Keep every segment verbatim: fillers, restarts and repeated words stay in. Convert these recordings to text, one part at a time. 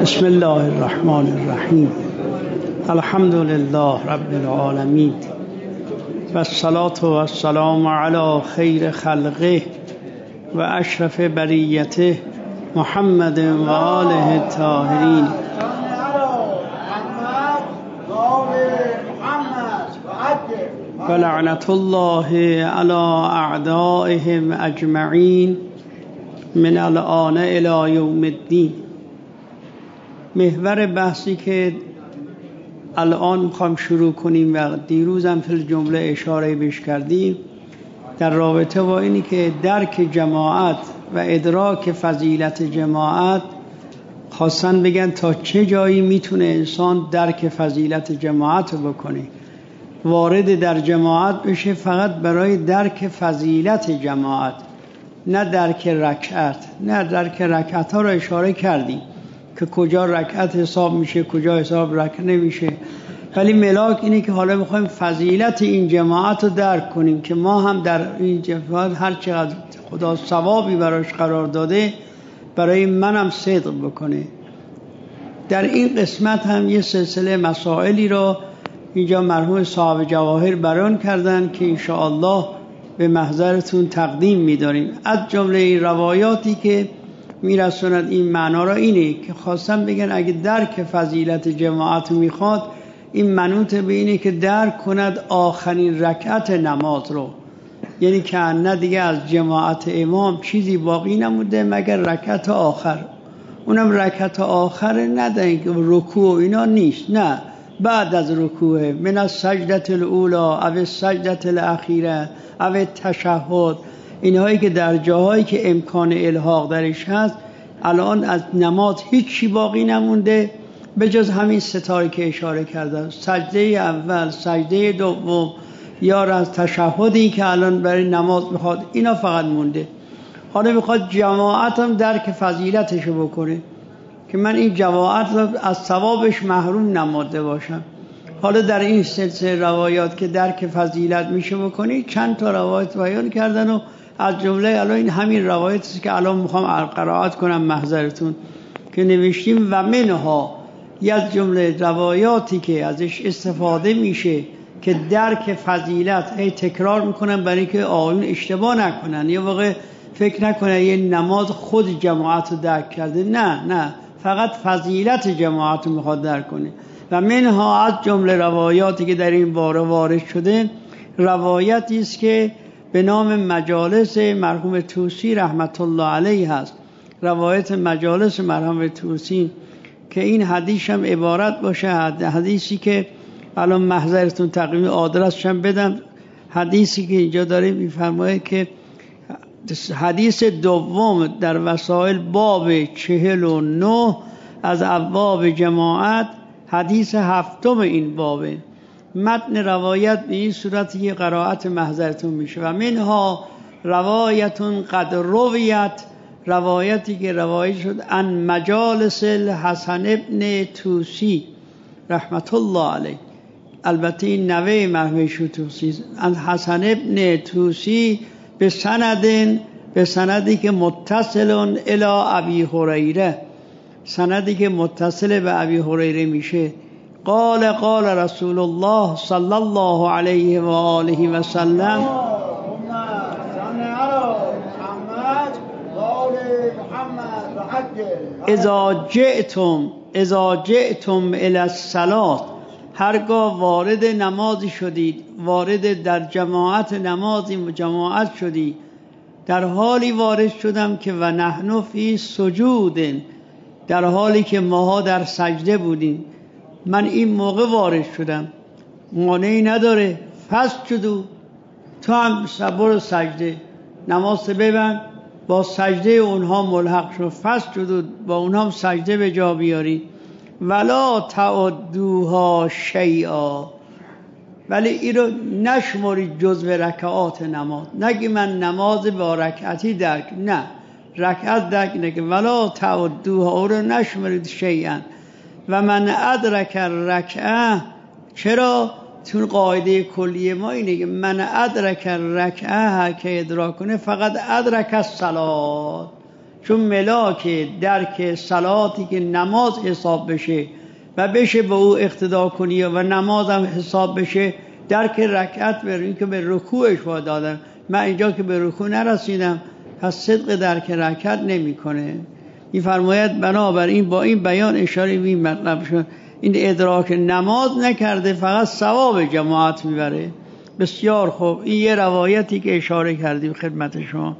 بسم الله الرحمن الرحیم. الحمد لله رب العالمین و الصلاة و السلام علی خیر خلقه و اشرف بریته محمد و آله الطاهرین. و لعنت الله علی اعدائهم اجمعین من الآن الی یوم الدین. محور بحثی که الان میخوام شروع کنیم و دیروزم فی الجمله اشاره بهش کردیم در رابطه با اینی که درک جماعت و ادراک فضیلت جماعت، خواستن بگن تا چه جایی میتونه انسان درک فضیلت جماعت رو بکنه، وارد در جماعت بشه فقط برای درک فضیلت جماعت، نه درک رکعت. نه درک رکعت ها رو اشاره کردیم که کجا رکعت حساب میشه، کجا حساب رکعت نمیشه، ولی ملاک اینه که حالا میخوایم فضیلت این جماعت رو درک کنیم که ما هم در این جماعت هر چقدر خدا ثوابی براش قرار داده برای منم صدق بکنه. در این قسمت هم یه سلسله مسائلی رو اینجا مرحوم صاحب جواهر بیان کردن که انشاءالله به محضرتون تقدیم می‌داریم. از جمله این روایاتی که میرسوند این معنا را اینه که خواستم بگن اگه درک فضیلت جماعت میخواد، این منوط به اینه که درک کند آخرین رکعت نماز رو، یعنی که نه دیگه از جماعت امام چیزی باقی نمونده مگر رکعت آخر. اونم رکعت آخر ندهیم که رکوع اینا نیست، نه، بعد از رکوع، من از سجدت الاولی او سجدت الاخیره او تشهد، اینهایی که در جاهایی که امکان الحاق درش هست. الان از نماز هیچی باقی نمونده به جز همین ستاره که اشاره کردم، سجده اول، سجده دوم، یا از تشهدی که الان برای نماز میخواد، اینا فقط مونده. حالا میخواد جماعت هم درک فضیلتشو بکنه که من این جماعت رو از ثوابش محروم نماده باشم. حالا در این سلسله روایات که درک فضیلت میشه بکنی چند تا روایت بیان کردن و از جمله الان این همین روایتی که الان میخوام قرائت کنم محضرتون که نوشتیم و منها، یک جمله روایاتی که ازش استفاده میشه که درک فضیلت، هی تکرار میکنن برای که آقایون اشتباه نکنن، یه واقع فکر نکنن یه نماز خود جماعت رو درک کرده، نه نه، فقط فضیلت جماعت رو میخواد درک کنه. و منها از جمله روایاتی که در این باره وارد شده، روایتی است که به نام مجالس مرحوم طوسی رحمت الله علیه هست. روایت مجالس مرحوم طوسی که این حدیث هم عبارت باشه، حدیثی که الان محضرتون تقریبا آدرسش هم بدم، حدیثی که اینجا داره میفرماید که حدیث دوم در وسائل باب چهل و نه از ابواب جماعت، حدیث هفتم این بابه. متن روایت به این صورت یه قرائت محضرتون میشه. و منها روایتون قد رویت، روایتی که روایت شد ان مجالس الحسن ابن طوسی رحمت الله علیه، البته این نوه مرحوم طوسی، ان حسن ابن طوسی به سند، به سندی که متصل الی ابی هریره، سندی که متصل به ابی هریره میشه. قال قال رسول الله صلی الله علیه و آله و سلم اذا جئتم اذا جئتم الی الصلاة، هرگاه وارد نمازی شدید، وارد در جماعت نمازی جماعت شدی، در حالی وارد شدم که و نحن فی سجود، در حالی که ماها در سجده بودیم، من این موقع وارد شدم، مانعی نداره، فسجدوا، تو هم برو سجده، نماز ببند، با سجده اونها ملحق شو، فسجدوا، با اونها هم سجده به جا بیاری، ولا تعدوها شیئا، ولی این رو نشمارید جزو رکعات نماز. نگی من نماز با رکعتی درک، نه، رکعت درک نگی، ولا تعدوها، او رو نشمارید شیئا. و من ادرک رکعه، چرا؟ چون قاعده کلیه ما اینه که من ادرک رکعه که ادراک کنه فقط ادرک الصلاة، چون ملاک درک صلاتی که نماز حساب بشه و بشه به او اقتدا کنی و نماز هم حساب بشه، درک رکعت بریم که به رکوعش باید دادن. من اینجا که به رکوع نرسیدم، پس صدق درک رکعت نمی کنه. می‌فرماید بنابراین با این بیان اشاره به این مطلب شد این ادراک نماز نکرده فقط ثواب جماعت میبره. بسیار خوب، این یه روایتی که اشاره کردیم خدمت شما.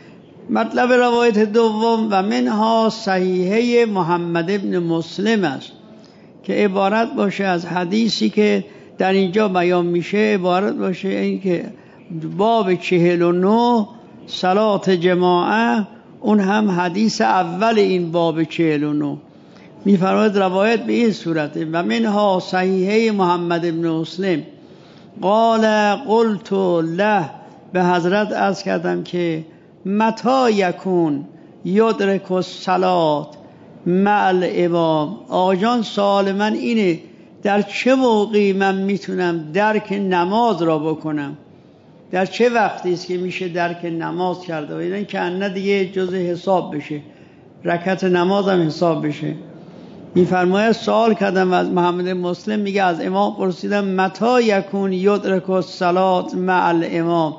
مطلب روایت دوم و منها صحیحه محمد ابن مسلم است که عبارت باشه از حدیثی که در اینجا بیان میشه، عبارت باشه این که باب چهل و نه صلات جماعه، اون هم حدیث اول این باب چهل و نه میفرماید روایت به این صورته و منها صحیحه محمد ابن مسلم قال قلت له، به حضرت عرض کردم که متى یکون یدرک الصلات مع الامام. آقا جان سوال من اینه در چه موقعی من میتونم درک نماز را بکنم؟ در چه وقتی است که میشه درک نماز کرده و این که نه دیگه جزء حساب بشه، رکعت نماز هم حساب بشه؟ میفرماید سوال کردم از محمد مسلم، میگه از امام پرسیدم متى یکون یدرک الصلات مع الامام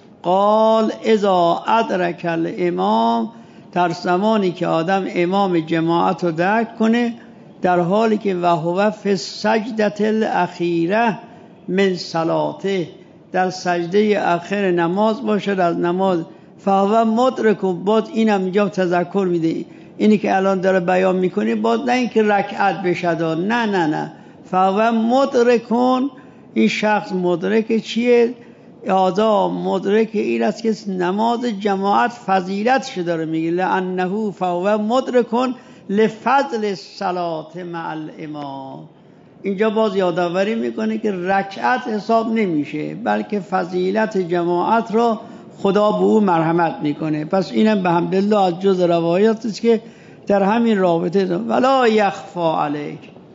قال اذا ادرک الامام، در زمانی که آدم امام جماعت رو درک کنه در حالی که وهو فی السجدة الاخیره من صلاته، در سجده اخر نماز باشه از نماز، فهو مدرک. باز اینم اینجا تذکر میده، اینی که الان داره بیان میکنی باز نه اینکه رکعت بشد، نه نه نه، فهو مدرکون، این شخص مدرک چیه؟ آزا مدرک این است که نماز جماعت فضیلتش داره میگه، لانه فهو مدرکون لفضل الصلات مع الامام. اینجا باز یادآوری میکنه که رکعت حساب نمیشه بلکه فضیلت جماعت را خدا به او مرحمت میکنه. پس اینم به حمدالله از جز روایات است که در همین رابطه دارم. ولا یخفا علیک،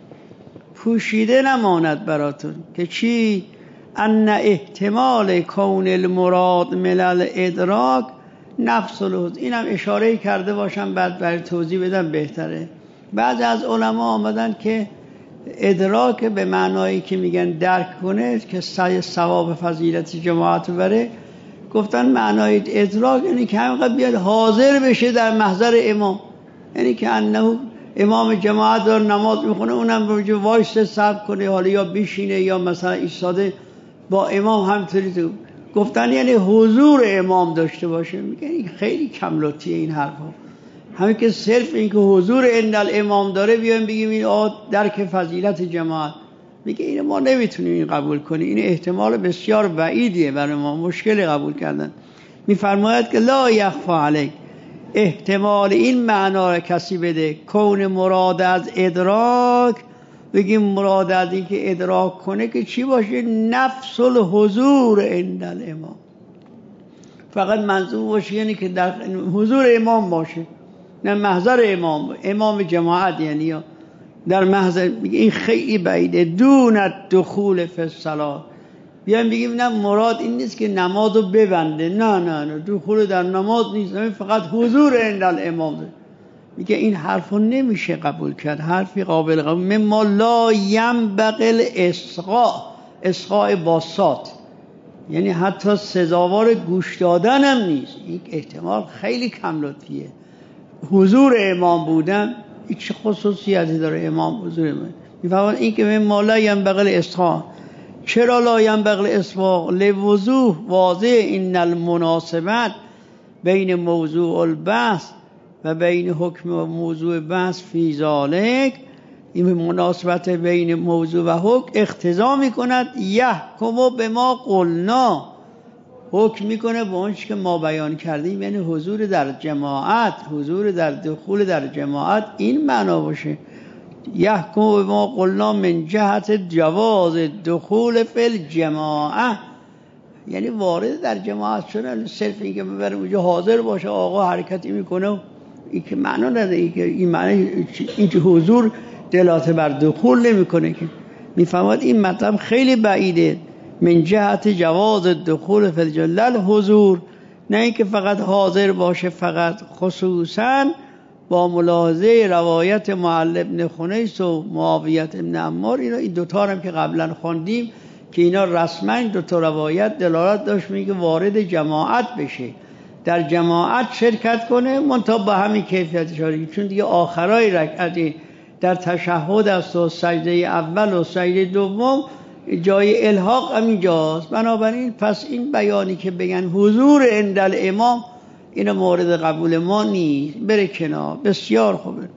پوشیده نماند براتون که چی؟ ان احتمال کون المراد من الادراک نفس الحضور. اینم اشاره کرده باشم بعد برای توضیح بدم بهتره. بعضی از علما آمدن که ادراک به معنایی که میگن درک کنه که سعی ثواب فضیلت جماعت بره، گفتن معنای ادراک یعنی که همینقدر بیاد حاضر بشه در محضر امام، یعنی که انه امام جماعت داره نماز میخونه اونم رو وایس صبر کنه، حالا یا بشینه یا مثلا ایستاده با امام همطوری. تو گفتن یعنی حضور امام داشته باشه. میگن این خیلی کم لطفیه این حرفا. همین که صرف این که حضور ان الامام داره بیایم بگیم این آه درک فضیلت جماعت، میگه این ما نمیتونیم این قبول کنیم، این احتمال بسیار بعیدیه برای ما، مشکل قبول کردن. میفرماید که لا یخفا علیک، احتمال این معنا را کسی بده کون مراد از ادراک، بگیم مراد از این که ادراک کنه که چی باشه؟ نفس الحضور عند الامام، فقط منظور باشه یعنی که در حضور امام باشه، نه محضر امام، امام جماعت یعنی در محضر. این خیلی بعیده. دون الدخول فی الصلاة، بیایم بگیم نه مراد این نیست که نماز رو ببنده، نه نه نه، دخول در نماز نیست، فقط حضور عند الامام. میگه این حرفو نمیشه قبول کرد، حرفی قابل قبول. مما لا ینبغی الاصغاء، اصغاء باسات، یعنی حتی سزاوار گوش دادن هم نیست. این احتمال خیلی کم لطفیه. حضور امام بودن این چه خصوصیتی داره؟ امام حضور امام میفهمن این که مما لا ینبغی الاصغاء. چرا لا ینبغی الاصغاء؟ لوضوح واضح این المناسبت بین موضوع البحث و بین حکم و موضوع بحث فی ذالک، این مناسبت بین موضوع و حکم اقتضا میکند یحکم به ما قلنا، حکم میکنه به اون چیزی که ما بیان کردیم، یعنی حضور در جماعت، حضور در دخول در جماعت این معنا باشه. یحکم به ما قلنا من جهت جواز دخول فی الجماعه، یعنی وارد در جماعت شدن، صرف اینکه ببره اونجا حاضر باشه آقا حرکتی میکنه، این که معنا نداره. این که این معنی این که حضور دلالت بر دخول نمیکنه که. میفهمد این مطلب خیلی بعیده. من جهت جواز دخول فی الجماعه حضور، نه اینکه فقط حاضر باشه، فقط خصوصا با ملاحظه روایت معل ابن خنیس و معاویه ابن عمار، اینا این دوتا هم که قبلا خواندیم که اینا رسما این دوتا روایت دلالت داشت میگه وارد جماعت بشه، در جماعت شرکت کنه، منتها با همین کیفیت شارکی، چون دیگه آخرای رکعتی در تشهد است و سجده اول و سجده دوم جای الحاق همینجاست. بنابراین پس این بیانی که بگن حضور عند الامام، این مورد قبول ما نیست، بره کنار. بسیار خوبه.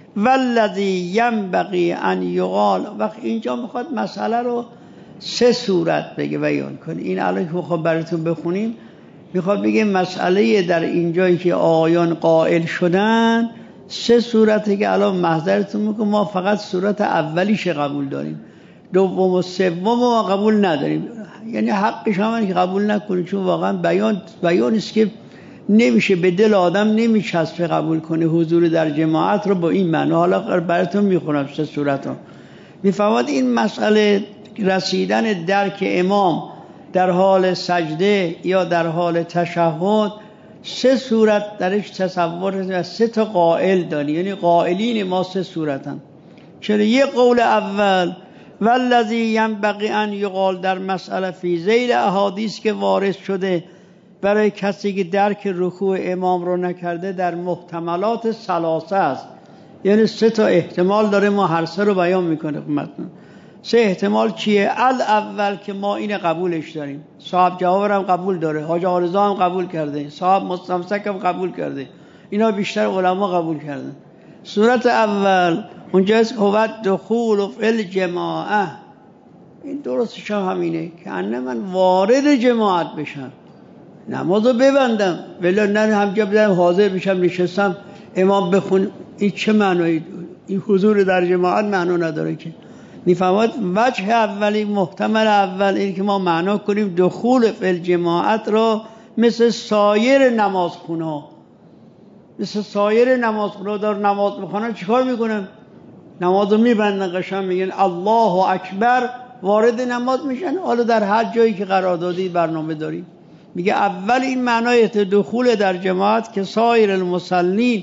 والذی ینبغی ان یقال، وقت اینجا میخواد مسئله رو سه صورت بگه بیان کنه. این الان که میخواد براتون بخونیم، میخواد بگه مسئله در اینجایی که آیان قائل شدن سه صورته که الان محضرتون میکنم، ما فقط صورت اولیش قبول داریم، دوم و سوم ما قبول نداریم. یعنی حقش همونه که قبول نکنیم، چون واقعا بیان بیانی است که نمیشه، به دل آدم نمیچسبه قبول کنه حضور در جماعت رو با این معنی. حالا براتون میخونم سه صورت ها. میفهمد این مسئله رسیدن درک امام در حال سجده یا در حال تشهد، سه صورت درش تصور، سه تا قائل داری، یعنی قائلین ما سه صورتن. چرا؟ یه قول اول والذی ینبغی ان یقال در مسئله فی ذیل احادیث که وارد شده برای کسی که درک رکوع امام رو نکرده در محتملات ثلاثه است، یعنی سه تا احتمال داره، ما هر سه رو بیان میکنه خدمتتون. سه احتمال چیه؟ الاول که ما این قبولش داریم، صاحب جواهر هم قبول داره، حاج عارضه هم قبول کرده، صاحب مستمسک هم قبول کرده، اینا بیشتر علما قبول کردن. صورت اول اونجاست که هو دخول فی الجماعه، این درستش هم همینه که انه من وارد جماعت بشم، نمازو ببندم ولی نه همجا بدم حاضر بشم نشستم امام بخون. این چه معنایی؟ این حضور در جماعت معنا نداره که. میفهمد وجه اولی، محتمل اول این که ما معنا کنیم دخول فی الجماعت را مثل سایر نمازخونه ها، مثل سایر نمازخونه ها دار نماز میخونن چیکار میکنن؟ نمازو میبندن، قشنگ میگن الله اکبر، وارد نماز میشن. حالا در هر جایی که قرار دادی برنامه داریم، میگه اول این معنای دخول در جماعت که سایر المصلین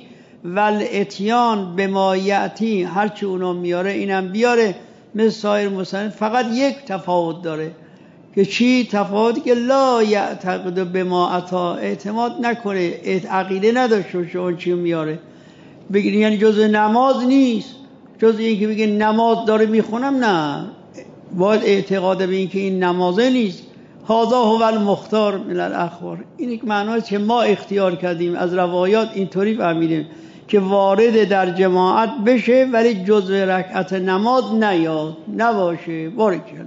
والاتیان بما یاتی، هرچی اونا میاره اینم بیاره مثل سایر المصلین. فقط یک تفاوت داره که چی؟ تفاوتی که لا یعتقد بما اتا، اعتماد نکنه، عقیده نداشته باشه اون چی میاره بگیرین، یعنی جزء نماز نیست، جزء این که بگه نماز داره میخونم، نه، باید اعتقاد به این که این نمازه نیست. هذا هو المختار من الاخبار، این یک معنایی که ما اختیار کردیم از روایات، اینطوری فهمیدیم که وارد در جماعت بشه ولی جزء رکعت نماز نیاد، نباشه. بارک الله.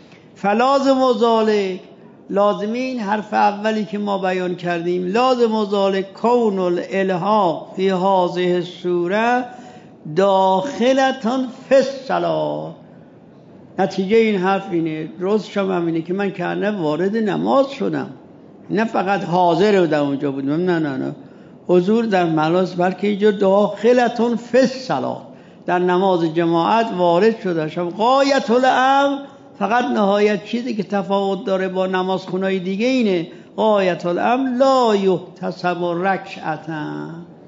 فلازم و ذالک، لازمی این حرف اولی که ما بیان کردیم، لازم و ذالک کون الالحاق فی هذه السوره داخلتان فی الصلاه. نتیجه این حرف اینه، درستش هم اینه که من کنه وارد نماز شدم، نه فقط حاضر در اونجا بودم، نه نه نه حضور در ملاس، بلکه اینجا داخلتون فی الصلاه، در نماز جماعت وارد شده شم. غایت الامر، فقط نهایت چیزی که تفاوت داره با نماز خونای دیگه اینه، غایت الامر لا یحتسب رکعتا،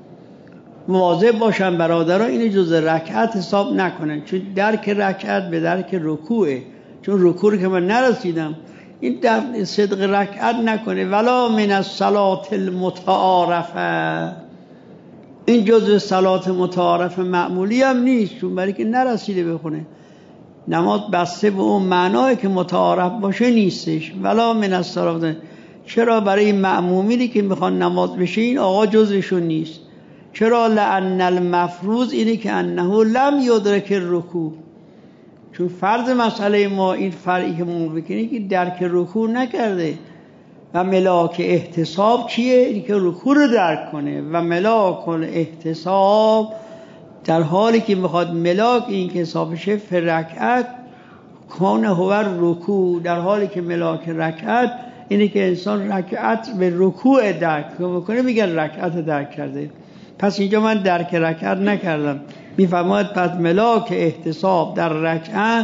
مواظب باشن برادران این جز رکعت حساب نکنن، چون درک رکعت به درک رکوعه، چون رکوع که من نرسیدم، این در صدق رکعت نکنه. ولا من الصلاة المتعارفه، این جزء صلات متعارفه معمولی هم نیست، چون برای که نرسیده بخونه. نماز بسته به اون معنایی که متعارف باشه نیستش. ولا من الصلاة، چرا؟ برای معمومینی که میخوان نماز بشه این آقا جزءشون نیست. چرا؟ لأن المفروض اینه که انه لم یدرک الرکوع، چون فرض مسئله ما این فرعی که ما بکنیم که درک رکوع نکرده. و ملاک احتساب چیه؟ این که رکوع رو درک کنه. و ملاک احتساب در حالی که میخواد ملاک این که حساب شه فی رکعت کان هو رکوع، در حالی که ملاک رکعت اینه که انسان رکعت به رکوع درک کنه، میگن رکعت درک کرده. پس اینجا من درک رکعت نکردم. میفرماید پس ملاک احتساب در رکعت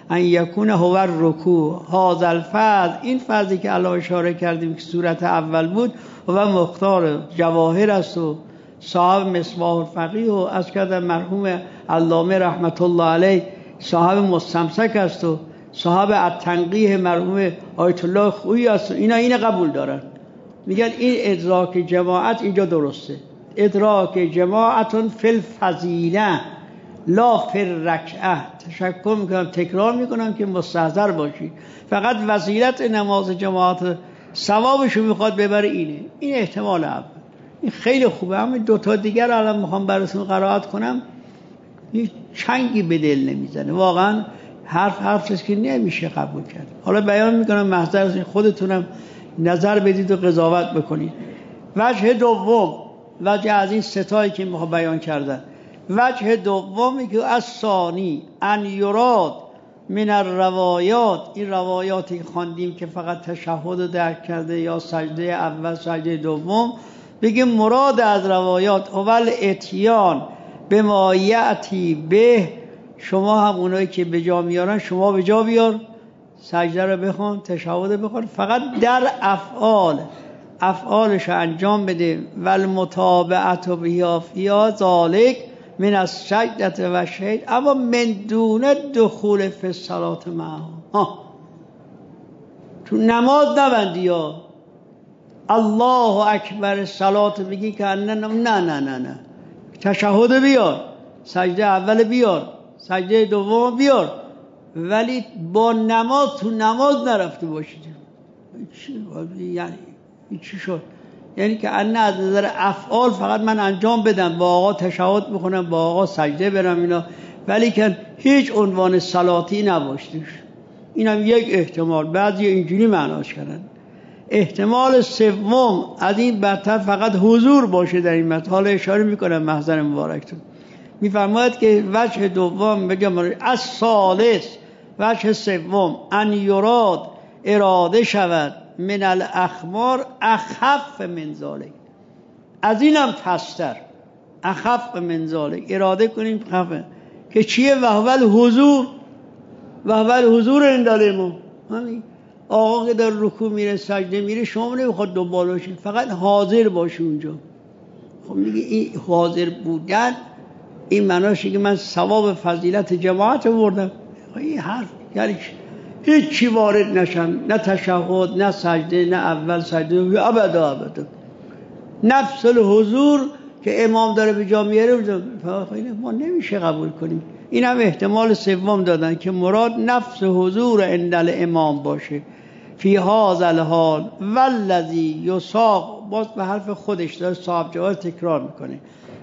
ان یکون هو الرکوع هذا الفرض، این فرضی که الان اشاره کردیم که صورت اول بود و مختار جواهر است و صاحب مصباح الفقیه و از کردن مرحوم علامه رحمت الله علیه صاحب مستمسک است و صاحب التنقیح مرحوم آیت الله خویی است. اینا این قبول دارن، میگن این ادراک جماعت اینجا درسته. ادراک جماعتون فی الفضیله لا فی الرکعه. تشکر میکنم تکرار میکنم که مستحضر باشید، فقط وسیلت نماز جماعت ثوابشو میخواد ببره اینه. این احتمال اول، این خیلی خوبه. اما دو تا دیگر الان میخوام براتون قرائت کنم، این چنگی به دل نمیزنه واقعا. حرف حرف است که نمیشه قبول کرد. حالا بیان میکنم محضر از خودتونم نظر بدید و قضاوت بکنید. وجه دوم، وجه از این ستایی که میخوام بیان کردن، وجه دومی که از ثانی ان یراد من الروایات، این روایاتی که خواندیم که فقط تشهد رو درک کرده یا سجده اول سجده دوم، بگیم مراد از روایات اول اتیان به ما یأتی به، شما هم اونایی که به جا میارن شما به جا بیار، سجده رو بخون، تشهد بخون، فقط در افعال افعالش انجام بده. والمتابعت بها فیها ذالک من السجدة و شهید، اما من دون دخول فی الصلاة معها. تو نماز نبندی یا الله اکبر صلات بگی که نه نه نه نه نه تشهد بیار، سجده اول بیار، سجده دوم بیار، ولی با نماز تو نماز نرفته باشید. چی یعنی چی شد؟ یعنی که انه از نظر افعال فقط من انجام بدم، با آقا تشهد میکنم، با آقا سجده برم اینا، ولی که هیچ عنوان صلاتی نباشتش. اینم یک احتمال، بعضی اینجوری معناش کردن. احتمال سوم از این برتر فقط حضور باشه در این متن. حالا اشاره میکنم محضر مبارکتون. میفرماید که وجه دوم بگم از ثالث، وجه سوم ان یراد اراده شود من الاخبار اخف من ذالک، از اینم پستر، اخف من ذالک اراده کنیم خفه که چیه؟ وحول حضور، وحول حضور انداله ما. همین آقا که در رکوع میره سجده میره، شما نمیخواد دنبال باشید، فقط حاضر باشه اونجا. خب میگه این حاضر بودن این معناشه که من ثواب فضیلت جماعت آوردم. این حرف یعنی هیچ چی وارد نشم، نه تشهد نه سجده نه اول سجده، ابدا ابدا. نفس الحضور که امام داره به جا میاره ما نمیشه قبول کنیم. این هم احتمال سوم دادن که مراد نفس حضور عند الامام باشه فی هذا الحال والذی یساق، باز به حرف خودش داره صاحب جواب تکرار میکنه،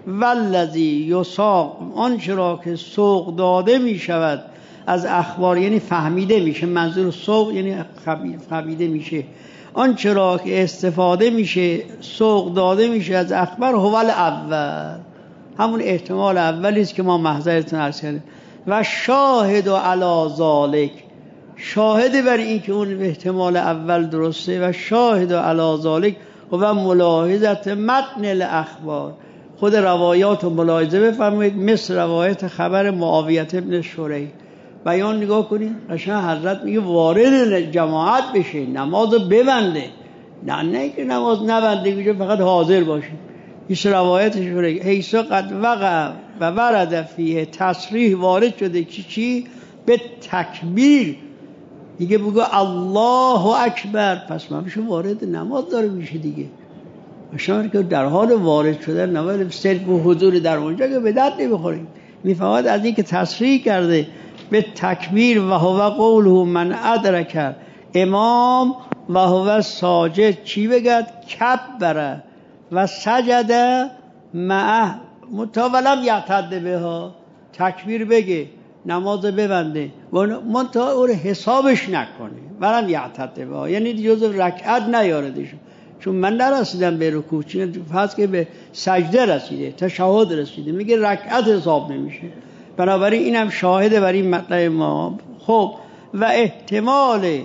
والذی یساق آنچه را که سوق داده میشود از اخبار، یعنی فهمیده میشه، منظور سوق یعنی فهمیده میشه، آنچه را که استفاده میشه سوق داده میشه از اخبار، هو الاول، همون احتمال اولی است که ما محضرتون عرض کردیم. و شاهد علی ذالک، شاهد بر این که اون احتمال اول درسته، و شاهد علی ذالک و ملاحظت متن الاخبار، خود روایات و ملاحظه بفرمایید، مثل روایت خبر معاویه ابن شریح. بیان نگاه کنید، قشنگ حضرت میگه وارد جماعت بشه، نماز ببنده، نه نه که نماز نبنده، میگه فقط حاضر باشه. این روایت شریح حیث قد وقع و ورد فیه، تصریح وارد شده چی چی به تکبیر، دیگه بگو الله اکبر، پس من میشه وارد نماز داره میشه دیگه. شما که در حال وارد شدن نماز صرف و حضور در اونجا که به درد نمیخوریم. میفهمد از این که تصریح کرده به تکبیر و هو قوله من ادرک امام و هو ساجد، چی بگد؟ کبره و سجده معه متولم یعتد بها، تکبیر بگه نماز ببنده منتها او حسابش نکنه، ولم یعتد بها، یعنی جزء رکعت نیاردش، چون من نرسیدم به رکوع، چون فرض که به سجده رسیده، تشهد رسیده، میگه رکعت حساب نمیشه. بنابراین اینم شاهده بر این مطلب ما. خب و احتمال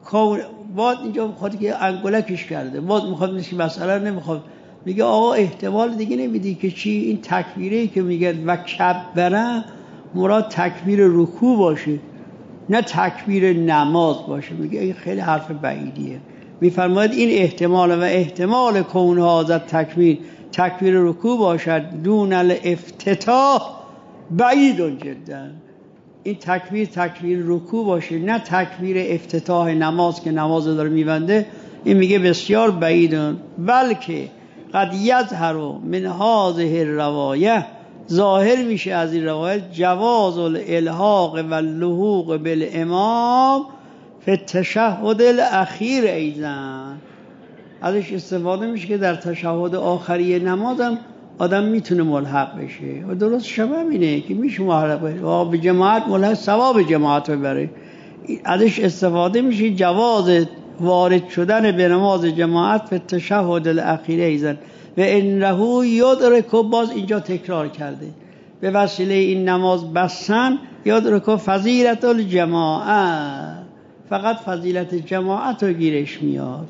باید اینجا میخواد که انگولکش کرده، باید میخواد میشه مسئله نمیخواد، میگه آقا احتمال دیگه نمیدی که چی؟ این تکبیری که میگه و کبره مراد تکبیر رکوع باشه. نه تکبیر نماز باشه. میگه این خیلی حرف بعیدیه. میفرماید این احتمال و احتمال کون هذا تکبیر تکبیر رکوع باشد دون الافتتاح بعید جدا. این تکبیر تکبیر رکوع باشه نه تکبیر افتتاح نماز که نماز داره میبنده. این میگه بسیار بعیدن. بلکه قد یظهر من هذه الروایه، ظاهر میشه از این روایت جواز الالحاق و اللحوق بالامام فی التشهد الاخیر ایضا. ازش استفاده میشه که در تشهد آخری نماز هم آدم میتونه ملحق بشه و درست شبه اینه که میشه ملحق بشه و به جماعت ملحق ثواب جماعت ببره. ازش استفاده میشه جواز وارد شدن به نماز جماعت فی التشهد الاخیر ایضا و انه یدرک. باز اینجا تکرار کرده به وسیله این نماز بسن یدرک فضیلت الجماعت، فقط فضیلت جماعت رو گیرش میاد.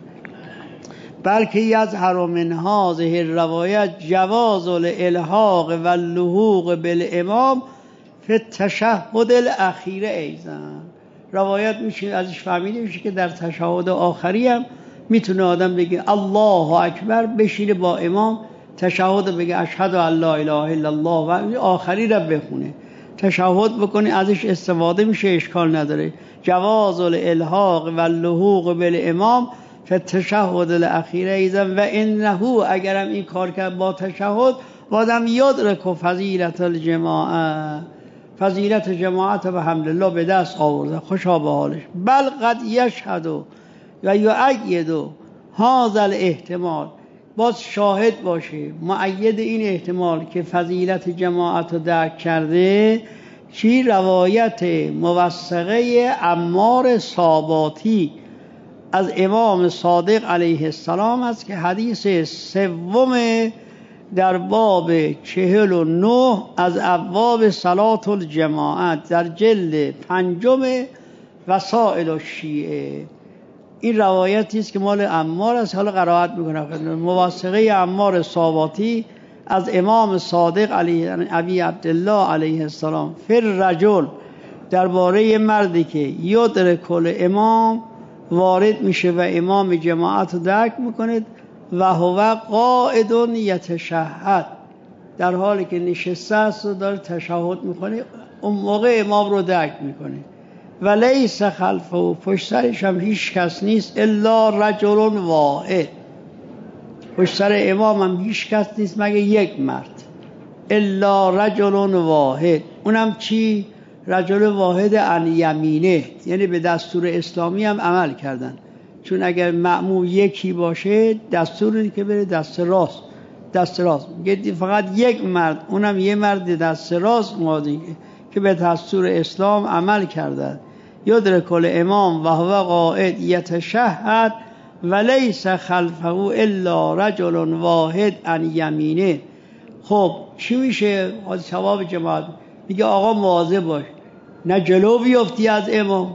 بلکه یظهر من هذه الروایت جواز الالحاق و اللحوق بالامام فی التشهد الاخیر ایضا. روایت میشه ازش فهمیده میشه که در تشهد آخری هم میتونه آدم بگه الله اکبر، بشینه با امام تشهد بگه اشهد ان لا اله الا الله و آخری رو بخونه تشهد بکنه. ازش استفاده میشه، اشکال نداره. جواز الالحاق و اللحوق بالامام فی التشهد الاخیر ایضا و انه، اگرم این کار کرد با تشهد آدم یدرک فضیلت الجماعه، فضیلت جماعت و الحمدلله به دست آورده، خوشا به حالش. بل قد یشهد و یؤید هذا الاحتمال، باز شاهد باشه مؤید این احتمال که فضیلت جماعت رو درک کرده. چی؟ روایت موثقه عمار صاباتی از امام صادق علیه السلام است که حدیث سوم در باب چهل و نه از ابواب صلاة الجماعت در جلد پنجم وسائل الشیعه. این روایتی است که مال عمار است. حالا قرائت میکنم. موثقه عمار صاباتی از امام صادق علیه ابی عبدالله علیه السلام فر رجل، درباره مردی که یدرک الامام، وارد میشه و امام جماعت رو درک میکنه و هو قاعد یتشهد، در حالی که نشسته است و داره تشهد میکنه، اون موقع امام رو درک میکنه. و لیس خلفه، و پشت سرش هم هیچ کس نیست، الا رجل واحد، پشت سر امام هم هیچ کس نیست مگه یک مرد. الا رجل واحد، اونم چی؟ رجل واحد عن یمینه، یعنی به دستور اسلامی هم عمل کردن. چون اگر مأموم یکی باشه دستور که بره دست راست، دست راست میگه فقط یک مرد، اونم یه مرد دست راست مادی که به دستور اسلام عمل کرده. یدرک الامام و هو قاعد یتشهد و لیس خلفه الا رجل واحد عن یمینه. خب چی میشه؟ ثواب جماعت میگه آقا مواظب باش نه جلو بیفتی از امام،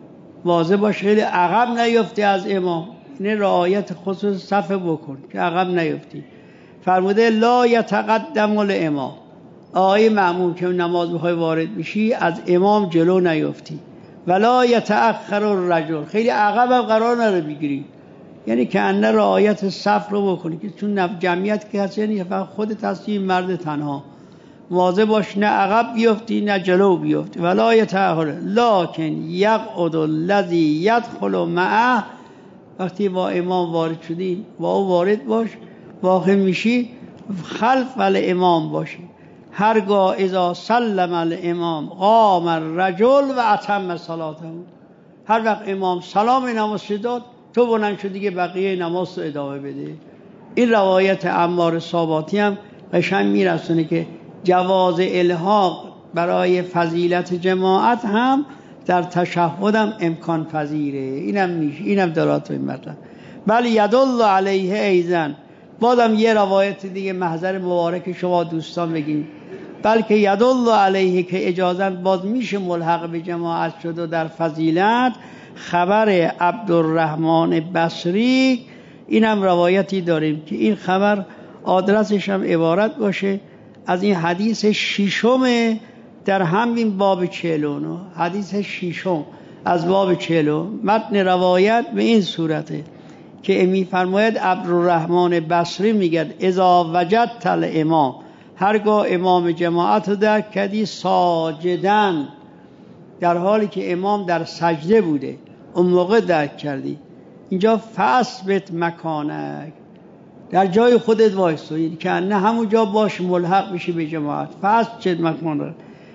مواظب باش خیلی عقب نیفتی از امام، این رعایت خصوص صف بکن که عقب نیفتی. فرموده لا یتقدم الامام، آقای مأموم که نماز میخوای وارد میشی از امام جلو نیفتی. ولا یتأخر الرجل، خیلی عقب هم قرار نره بگیری، یعنی که انه رعایت صف رو بکنی که چون جمعیت که هست یعنی فقط خودت هستی مرد تنها، مواظب باش نه عقب بیفتی نه جلو بیفتی. ولا یتأخر لکن یقعد الذی یدخل معه، وقتی با امام وارد شدی با او وارد باش، واقع میشی خلف الامام باشی. هرگاه اذا سلم الامام قام الرجل و اتم صلاته، هر وقت امام سلام نماز داد تو بلند شدی که بقیه نماز رو ادامه بده. این روایت عمار صاباتی هم قشنگ میرسونه که جواز الحاق برای فضیلت جماعت هم در تشهد هم امکان پذیره. اینم میشه، اینم درات این مطلب. بل یدل علیه ایضا، بازم یه روایت دیگه محضر مبارک شما دوستان بگیم، بلکه یدل علیه که اجازت باز میشه ملحق به جماعت شد و در فضیلت خبر عبدالرحمن بصری. اینم روایتی داریم که این خبر آدرسش هم عبارت باشه از این حدیث ششم در همین باب چهل و نه حدیث ششم از باب چهل متن روایت به این صورته که میفرماید عبدالرحمن بصری میگه اذا وجدت الامام، هرگاه امام جماعت رو درک کردی ساجدن، در حالی که امام در سجده بوده اون موقع درک کردی، اینجا فاثبت مکانک، در جای خودت وایسوی که نه همون جا باش ملحق بشی به جماعت. فاثبت مکانک.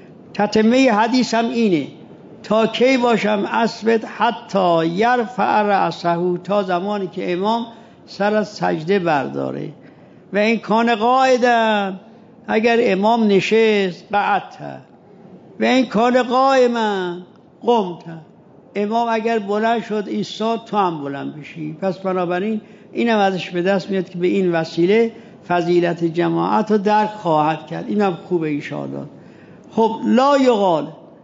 تتمه حدیث هم اینه تا کی باشم اثبت حتی یرفع رأسه، تا زمانی که امام سر از سجده برداره. و این کان قاعدا، اگر امام نشست قعدت، و این کان قائما قمت، امام اگر بلند شد ایستاد تو هم بلند بشی. پس بنابراین اینم ازش به دست میاد که به این وسیله فضیلت جماعت رو درک خواهد کرد. اینم خوبه انشاءالله. خب لا یقال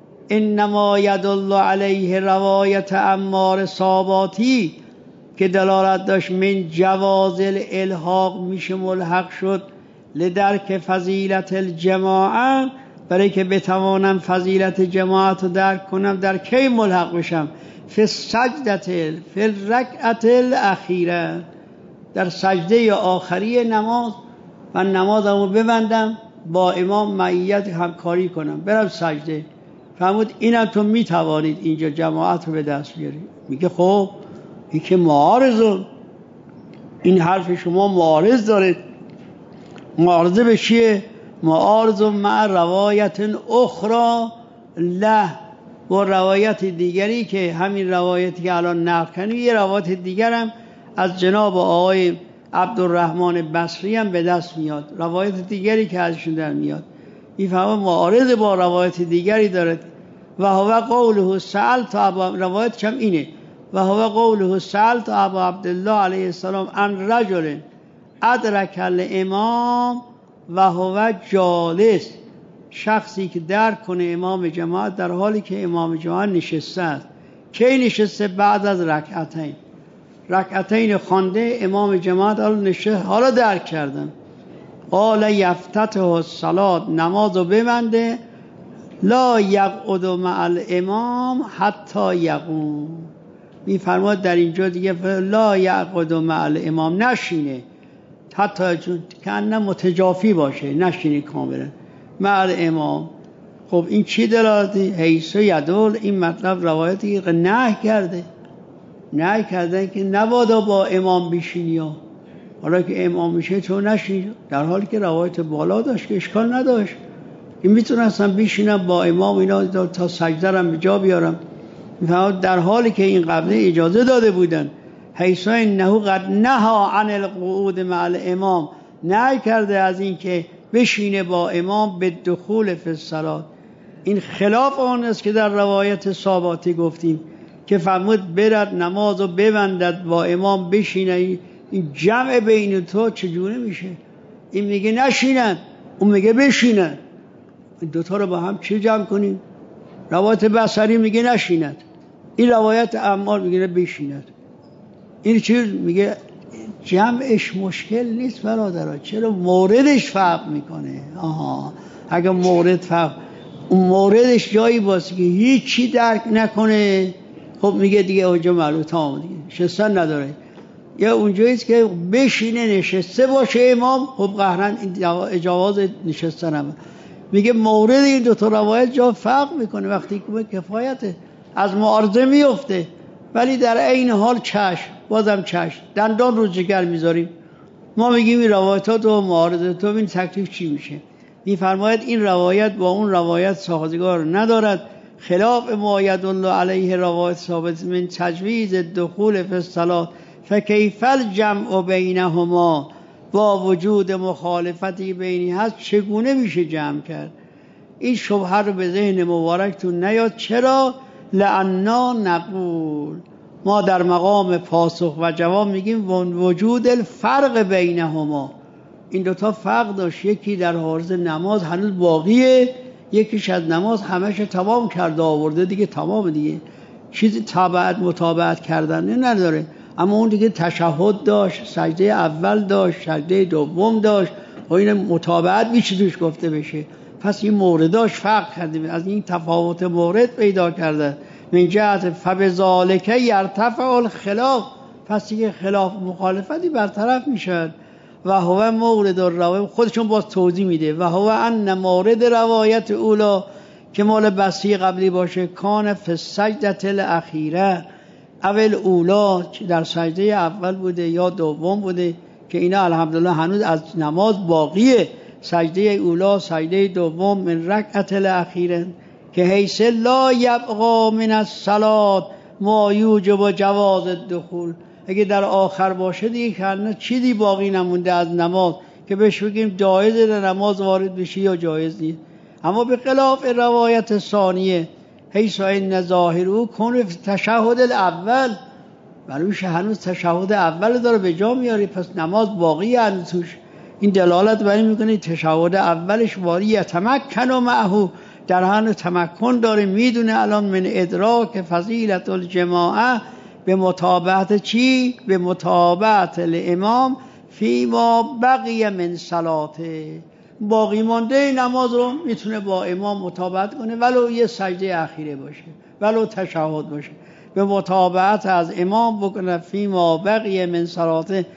انما یدل علیه روایت عمار صاباتی که دلالت داشت من جواز الالحاق میشه ملحق شد لدرک فضیلت الجماعه، برای که بتوانم فضیلت جماعت رو درک کنم در کی ملحق بشم؟ فی سجدت فی الرکعت الاخیره، در سجده آخری نماز، و نمازمو ببندم با امام معیت همکاری کنم برم سجده. فرمود اینم تو میتوانید اینجا جماعت رو به دست بیاری. میگه خب این که معارض، این حرف شما معارض داره. معارضه به چیه؟ معارض مع روایت اخرى له، با روایت دیگری که همین روایتی که الان نقل کنیم یه روایت دیگر هم از جناب آقای عبدالرحمن بصری هم به دست میاد، روایت دیگری که ازشون در میاد. این فهم معارض با روایت دیگری دارد. و هو قوله سألت ابا، روایت هم اینه، و هو قوله سألت ابا عبدالله علیه السلام عن رجل ادرک الامام و هو جالس، شخصی که درک کنه امام جماعت در حالی که امام جماعت نشسته است. کی نشسته؟ بعد از رکعتین. رکعتین خوانده امام جماعت حالا نشسته، حالا درک کردن. قال یفتتح الصلاة، نمازو ببنده، لا یقعد مع الامام حتی یقوم. میفرماد در اینجا دیگه لا یقعد مع الامام، نشینه حتی چون کنه متجافی باشه، نشینه کاملا مع الامام. خب این چی دلاتی؟ حیث یدل، این مطلب روایتی که نهی کرده، نهی کردن که نبادا با امام بشینی، ها حالا که امام میشه تو نشین، در حالی که روایت بالا داشت که اشکال نداشت، این میتونستم بشینم با امام اینا تا سجده رم به جا بیارم. در حالی که این قبله اجازه داده بودن، حیث انه قد نهی عن القعود مع الامام، نهی کرده از این که بشینه با امام به دخول فی الصلاة. این خلاف آن است که در روایت صاباتی گفتیم که فرمود برد نمازو ببندد با امام بشینه. این جمع بین تو چجوره میشه؟ این میگه نشینن، اون میگه بشینن، این دوتا رو با هم چه جمع کنیم؟ روایت بصری میگه نشیند، این روایت عمار میگه بشیند. این چیز میگه جمعش مشکل نیست برادرها، چرا موردش فرق میکنه؟ آها اگه مورد فرق، اون موردش جایی باشه که هیچی درک نکنه، خب میگه دیگه اونجا معلوم تمام دیگه شستن نداره. یا اونجاییست که بشینه نشسته باشه امام، خب قهرن این اجاواز نشستن هم میگه مورد این دوتا روایت جا فرق میکنه، وقتی که کفایته از معارضه میفته، ولی در این حال چشم، بازم چشم، دندان رو جگر میذاریم. ما میگیم این روایتات و معارضه تو این تکلیف چی میشه؟ میفرماید این روایت با اون روایت سازگار ندارد، خلاف ما یدل علیه روایت ثابت من تجویز دخول فی الصلاة، فکیف الجمع بینهما، با وجود مخالفتی بینی هست چگونه میشه جمع کرد؟ این شبهه رو به ذهن مبارکتون نیاد. چرا؟ لعنا نقول، ما در مقام پاسخ و جواب میگیم وجود الفرق بینهما، این دوتا فرق داشت، یکی در حارز نماز هنوز باقیه، یکیش از نماز همش تمام کرده آورده دیگه، تمام دیگه، چیزی تابعت مطابقت کردن نداره. اما اون دیگه تشهد داشت، سجده اول داشت، سجده دوم داشت، و این مطابقت میشه توش گفته بشه. پس این مورداش فرق کرده، از این تفاوت مورد پیدا کرده. من جهت فبذالک یرتفع الخلاف، پس دیگه خلاف مخالفتی برطرف میشد. و هو مورد الروایت، خودشون باز توضیح میده، و هو ان مورد روایت اولا که مال بسی قبلی باشه، کان فی السجدة الاخیره، اول اولا در سجده اول بوده یا دوم بوده، که اینا الحمدلله هنوز از نماز باقیه. سجده اولا، سجده دوم، من رکعت الاخیره، که حیث لا یبقى من الصلاة ما یوجب جواز الدخول، اگه در آخر باشه دیگه کنه چیزی باقی نمونده از نماز که بهش بگیم جایزه در نماز وارد بشی یا جایز نیست. اما به خلاف روایت ثانیه، حیث این ظاهر او کن تشهد الاول، بلوش هنوز تشهد اول داره به جا میاری، پس نماز باقی هنوز توش. این دلالت بر این میکنه تشهد اولش واری تمکن و معهو، در حال تمکن داره، میدونه الان من ادراک فضیلت الجماعه به متابعت چی؟ به متابعت الامام فی ما بقی من صلاته، باقی مانده نماز رو میتونه با امام متابعت کنه، ولو یه سجده اخیره باشه، ولو تشهد باشه، به متابعت از امام بکنه فی ما بقی من صلاته.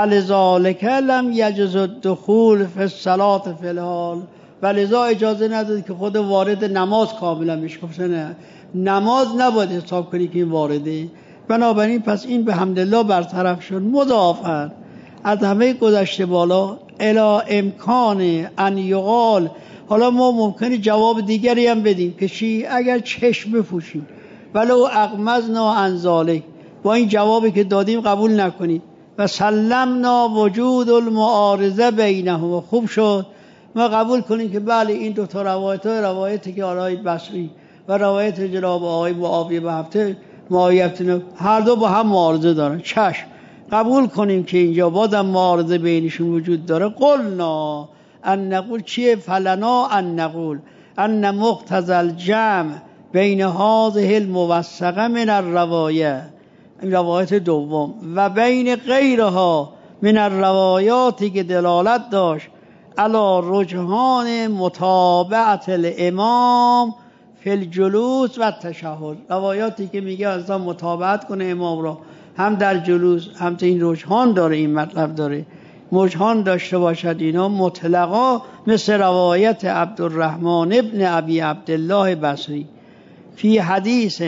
فلذالک لم یجوز الدخول فی الصلاة فی الحال، ولذا اجازه نداد که خود وارد نماز کاملا بشه. گفته نه، نماز نباید حساب کنی که این وارده. بنابراین پس این به حمدالله برطرف شد. مضافاً از همه گذشته بالا الی امکان ان یقال، حالا ما ممکنه جواب دیگری هم بدیم که چی؟ اگر چشم بپوشیم ولو اغمضنا عن ذلک، با این جوابی که دادیم قبول نکنید، و سلمنا وجود المعارضه بینهما، خوب شد ما قبول کنیم که بله این دو تا روایت ها، روایتی که آقای بصری و روایت جناب آقای معاویه به هفته معاویه هر دو با هم معارضه دارن، چشم قبول کنیم که اینجا بازم معارضه بینشون وجود داره. قلنا ان نقول چیه؟ فلنا ان نقول ان مقتضى الجمع بین هذه الموثقه من الروایه، این روایت دوم، و بین غیرها من الروایاتی که دلالت داشت علی رجحان متابعت الامام فی الجلوس و التشهد، روایاتی که میگه اصلا متابعت کنه امام را هم در جلوس، هم تا این رجحان داره، این مطلب داره رجحان داشته باشد. اینا مطلقا مثل روایت عبدالرحمن ابن ابی عبدالله بصری فی حدیث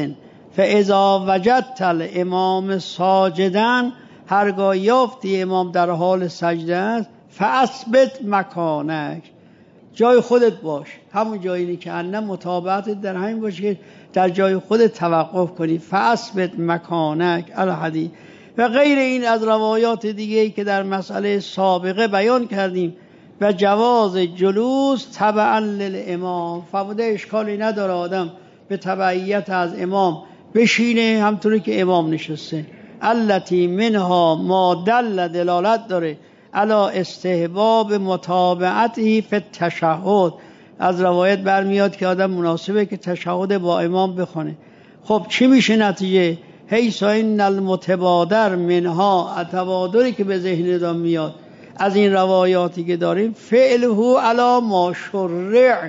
فاذا وجدت الامام ساجدا، هرگاه یافتی امام در حال سجده است، فاثبت مکانک، جای خودت باش، همون جایی که انه متابعت در همین باشه که در جای خودت توقف کنی. فاثبت مکانک الحدیث. و غیر این از روایات دیگه که در مسئله سابقه بیان کردیم، و جواز جلوس تبعا للامام، فرموده اشکالی نداره آدم به تبعیت از امام بشینه همطوری که امام نشسته. التی منها ما دل، دلالت داره علی استحباب متابعته فی التشهد، از روایت برمیاد که آدم مناسبه که تشهد با امام بخونه. خب چی میشه نتیجه؟ حیث این المتبادر منها، تبادری که به ذهن دام میاد از این روایاتی که داریم، فعله علی ما شرع،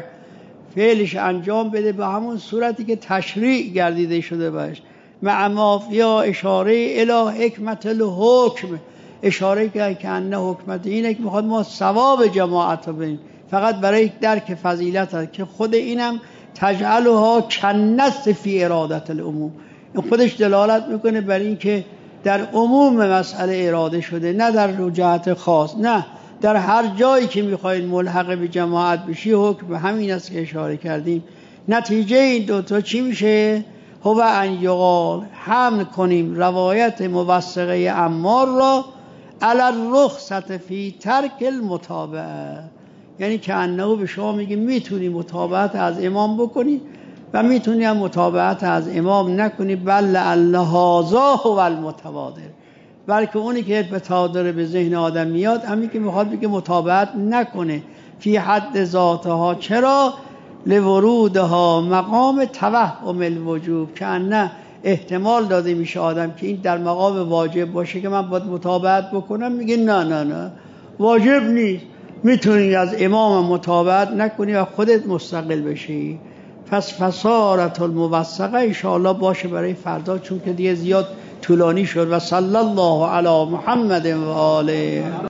فعلش انجام بده به همون صورتی که تشریع گردیده شده باش، مع مافیا اشاره الی حکمت الحکم، اشاره که کنه حکمت اینه که میخواد ما ثواب جماعت رو ببینیم، فقط برای درک فضیلت هست، که خود اینم تجعلها کنست فی ارادت العموم، این خودش دلالت میکنه بر این که در عموم مسئله اراده شده، نه در جهت خاص، نه در هر جایی که میخواید ملحق به جماعت بشی حکم همین است که اشاره کردیم. نتیجه این دوتا چی میشه؟ هو ان یقال، حمل کنیم روایت موثقه عمار را علی الرخصت فی ترک المتابعه، یعنی که انه به شما میگه میتونی متابعت از امام بکنی و میتونی هم متابعت از امام نکنی، بل هذا هو المتبادر، بلکه اونی که اتبادر به ذهن آدم میاد همین که میخواد بگه متابعت نکنه فی حد ذاتها. چرا؟ لورودها مقام توهم الوجوب، که نه احتمال داده میشه آدم که این در مقام واجب باشه که من باید متابعت بکنم، میگه نه نه نه واجب نیست، میتونی از امام متابعت نکنی و خودت مستقل بشی. پس فسارت الموثقه انشاءالله باشه برای فردا، چون که دیگه زیاد طولانی شد. و صلی الله علی محمد و آله.